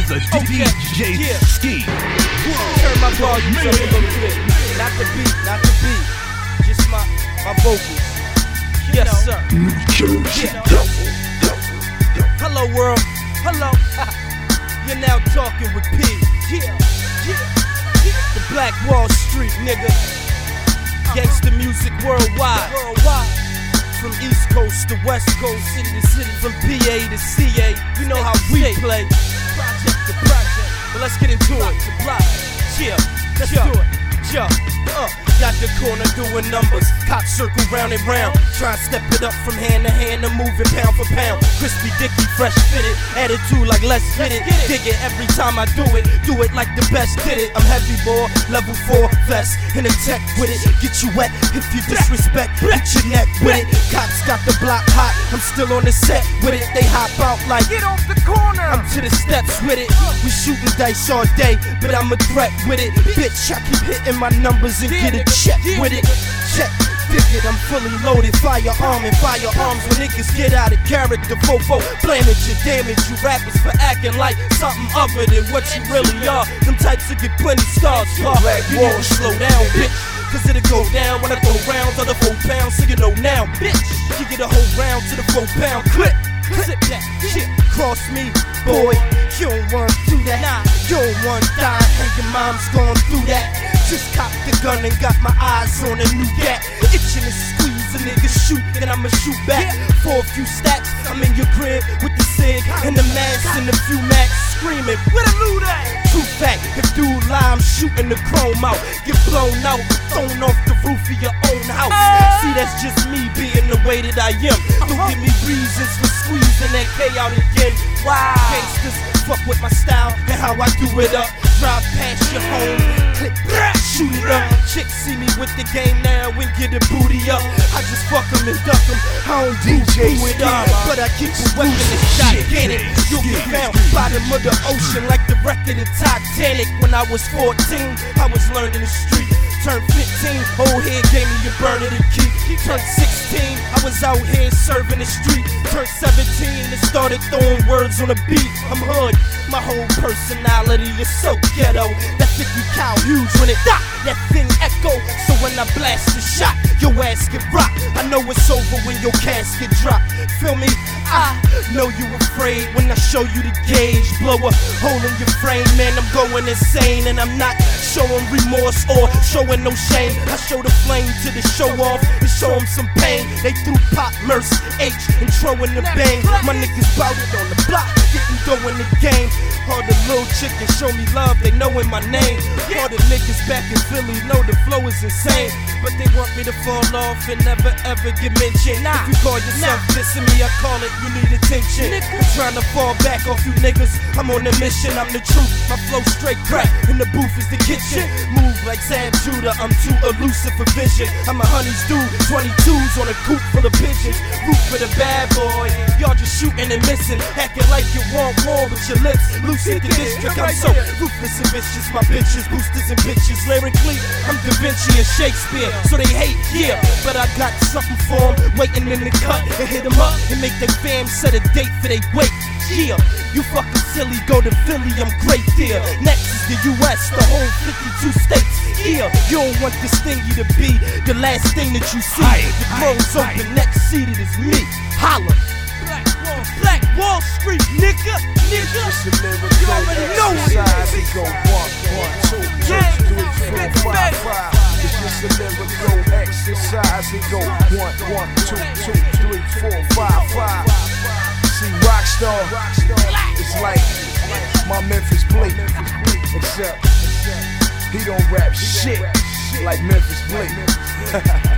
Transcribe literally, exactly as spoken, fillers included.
is a D J yeah. Ski. Turn my volume up a little bit. Not the beat, not the beat. Just my, my vocals. Yes, sir. Yeah. Hello, world. Hello. You're now talking with P. Yeah. Yeah. The Black Wall Street, nigga. Gangsta music worldwide. Worldwide. From East Coast to West Coast, city to city, from P A to C A. You know how we play. Project to project. But let's get into it. The block. Yeah. Let's do it. Yeah. Uh. Got the corner doing numbers, cops circle round and round. Try and step it up from hand to hand and move it pound for pound. Crispy Dicky, fresh fitted, attitude like let's get it. Dig it every time I do it, do it like the best did it. I'm heavy boy, level four vest, in a tech with it. Get you wet if you disrespect, hit your neck with it. Cops got the block hot, I'm still on the set with it. They hop out like, get off the corner. I'm to the steps with it. We shooting dice all day, but I'm a threat with it. Bitch, I keep hitting my numbers and get it. Check with it, check, dig it, I'm fully loaded. Firearm and firearms when niggas get out of character. Fofo, blame it, you damage you rappers for acting like something other than what you really are. Them types that get plenty stars, you need to slow down, bitch. Cause it'll go down when I throw rounds on the four pounds. So you know now, bitch, you get a whole round to the four pound clip. Sip that shit, cross me, boy. You don't wanna do that, nah. You don't wanna die, and your mom's going through that. Just copped the gun and got my eyes on a new gat. Itching to squeeze a nigga shoot, and I'ma shoot back. For a few stacks, I'm in your crib with the cig and the mask and a few max screaming, where the loot at? True fact, if dude lie, I'm shooting the chrome out. Get blown out, thrown off the roof of your own house. See, that's just me being the way that I am. Don't give me reasons for squeezing that K out again. Wow. Gangsters fuck with my style and how I do it up. Drive past your home, click, shoot it up. Chicks see me with the game now and get a booty up. I just fuck them and duck them. I don't do it up, but I keep a weapon and gigantic. You'll be found bottom of the ocean like the wreck of the Titanic. When I was fourteen, I was learning the street. Turned fifteen, old head gave me a burner to keep. Turned sixteen, I was out here serving the street. Turned seventeen and started throwing words on the beat. I'm hood, my whole personality is so ghetto. That fifty cal huge when it dot, that thing echo. So when I blast the shot, your ass get rocked. I know it's over when your casket drop. Feel me? I know you afraid when I show you the gauge. Blow a hole in your frame, man, I'm going insane. And I'm not showing remorse or showing no shame. I show the flame to the show off and show them some pain. They threw pop, Merce, H, and throwing the bang. My niggas bout it on the block, getting dough in the game. All the little chickens show me love, they knowin' my name. All the niggas back in Philly know the flow is insane. But they want me to fall off and never ever get mentioned. If you call yourself dissing me, I call it you need attention. I'm trying to fall back off you niggas, I'm on a mission, I'm the truth. My flow straight crack, and the booth is the kitchen. Move like Sam Judah, I'm too elusive for vision. I'm a honey's dude, twenty-twos on a coupe full of pigeons. Root for the bad boy, y'all just shooting and missing. Acting like you want more with your lips. Loose in the district, I'm so ruthless and vicious. My bitches, boosters and bitches. Lyrically, I'm Da Vinci and Shakespeare. So they hate, yeah, but I got something for them. Waiting in the cut and hit them up and make their fam set a date for they wait. Yeah, you fucking silly, go to Philly, I'm great there. Next is the U S, the whole fifty-two states. Yeah, you don't want this thingy to be the last thing that you see. The throne's open, next seated is me. Holla. Black Wall, Black Wall Street, nigga, nigga. You already know it. We go one, one, two, two, three, four, five, five. It's just a lyrical exercise. We go one, one, two, two, three, four, five, five. See, Rockstar, it's like my Memphis Bleek, except he don't rap shit like Memphis Bleek.